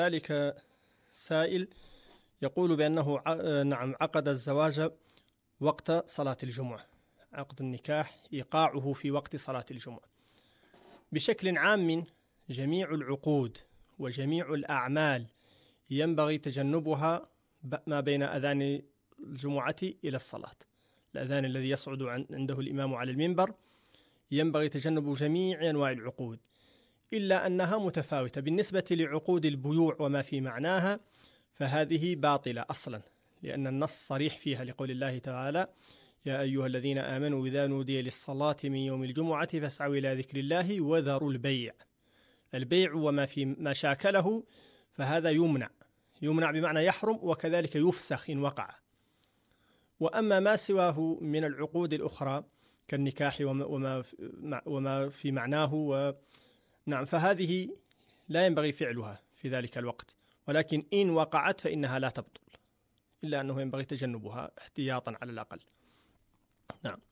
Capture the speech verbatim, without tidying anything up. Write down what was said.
ذلك سائل يقول بأنه نعم عقد الزواج وقت صلاة الجمعة، عقد النكاح إيقاعه في وقت صلاة الجمعة. بشكل عام جميع العقود وجميع الأعمال ينبغي تجنبها ما بين أذان الجمعة إلى الصلاة. الأذان الذي يصعد عنده الإمام على المنبر ينبغي تجنب جميع أنواع العقود، إلا أنها متفاوتة. بالنسبة لعقود البيوع وما في معناها فهذه باطلة أصلا، لأن النص صريح فيها لقول الله تعالى: يا أيها الذين آمنوا إذا نودي للصلاة من يوم الجمعة فاسعوا إلى ذكر الله وذروا البيع. البيع وما في ما شاكله فهذا يمنع، يمنع بمعنى يحرم، وكذلك يفسخ إن وقع. وأما ما سواه من العقود الأخرى كالنكاح وما وما في معناه و نعم فهذه لا ينبغي فعلها في ذلك الوقت، ولكن إن وقعت فإنها لا تبطل، إلا أنه ينبغي تجنبها احتياطا على الأقل. نعم.